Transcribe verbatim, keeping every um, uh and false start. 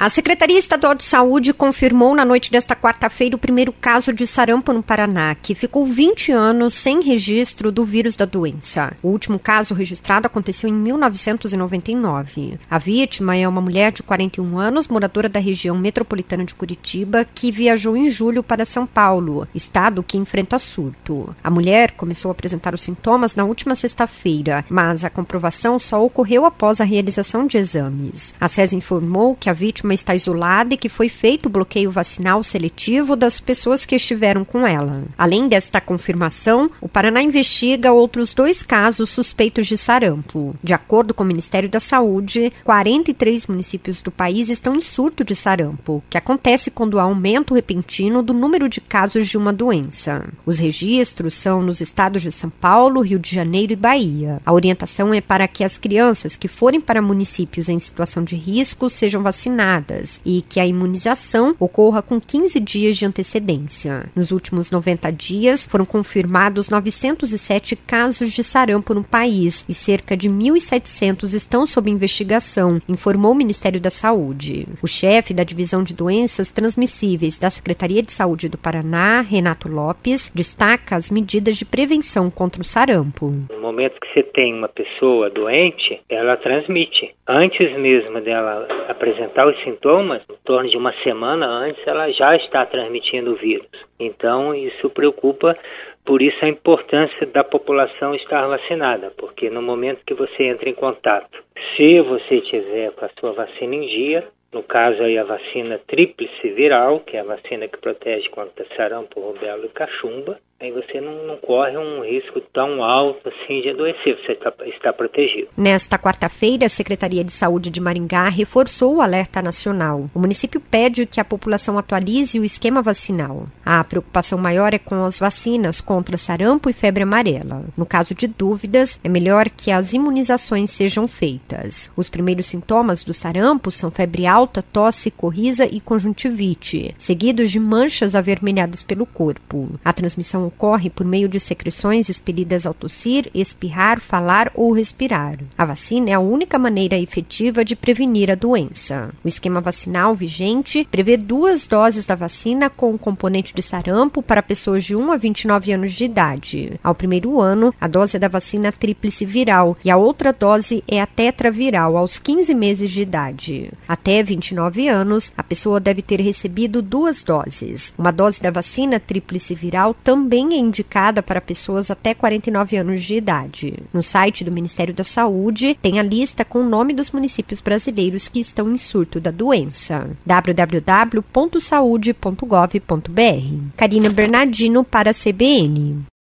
A Secretaria Estadual de Saúde confirmou na noite desta quarta-feira o primeiro caso de sarampo no Paraná, que ficou vinte anos sem registro do vírus da doença. O último caso registrado aconteceu em mil novecentos e noventa e nove. A vítima é uma mulher de quarenta e um anos, moradora da região metropolitana de Curitiba, que viajou em julho para São Paulo, estado que enfrenta surto. A mulher começou a apresentar os sintomas na última sexta-feira, mas a comprovação só ocorreu após a realização de exames. A SES informou que a vítima está isolada e que foi feito o bloqueio vacinal seletivo das pessoas que estiveram com ela. Além desta confirmação, o Paraná investiga outros dois casos suspeitos de sarampo. De acordo com o Ministério da Saúde, quarenta e três municípios do país estão em surto de sarampo, que acontece quando há aumento repentino do número de casos de uma doença. Os registros são nos estados de São Paulo, Rio de Janeiro e Bahia. A orientação é para que as crianças que forem para municípios em situação de risco sejam vacinadas e que a imunização ocorra com quinze dias de antecedência. Nos últimos noventa dias, foram confirmados novecentos e sete casos de sarampo no país e cerca de mil e setecentos estão sob investigação, informou o Ministério da Saúde. O chefe da Divisão de Doenças Transmissíveis da Secretaria de Saúde do Paraná, Renato Lopes, destaca as medidas de prevenção contra o sarampo. No momento que você tem uma pessoa doente, ela transmite. Antes mesmo dela apresentar os sintomas, em torno de uma semana antes, ela já está transmitindo o vírus. Então, isso preocupa, por isso a importância da população estar vacinada, porque no momento que você entra em contato, se você tiver com a sua vacina em dia, no caso aí a vacina tríplice viral, que é a vacina que protege contra sarampo, rubéola e cachumba, aí você não, não corre um risco tão alto assim de adoecer, você tá, está protegido. Nesta quarta-feira, a Secretaria de Saúde de Maringá reforçou o alerta nacional. O município pede que a população atualize o esquema vacinal. A preocupação maior é com as vacinas contra sarampo e febre amarela. No caso de dúvidas, é melhor que as imunizações sejam feitas. Os primeiros sintomas do sarampo são febre alta, tosse, coriza e conjuntivite, seguidos de manchas avermelhadas pelo corpo. A transmissão ocorre por meio de secreções expelidas ao tossir, espirrar, falar ou respirar. A vacina é a única maneira efetiva de prevenir a doença. O esquema vacinal vigente prevê duas doses da vacina com o componente de sarampo para pessoas de um a vinte e nove anos de idade. Ao primeiro ano, a dose é da vacina tríplice viral e a outra dose é a tetraviral aos quinze meses de idade. Até vinte e nove anos, a pessoa deve ter recebido duas doses. Uma dose da vacina tríplice viral também é indicada para pessoas até quarenta e nove anos de idade. No site do Ministério da Saúde, tem a lista com o nome dos municípios brasileiros que estão em surto da doença. w w w ponto saude ponto gov ponto b r. Karina Bernardino para a C B N.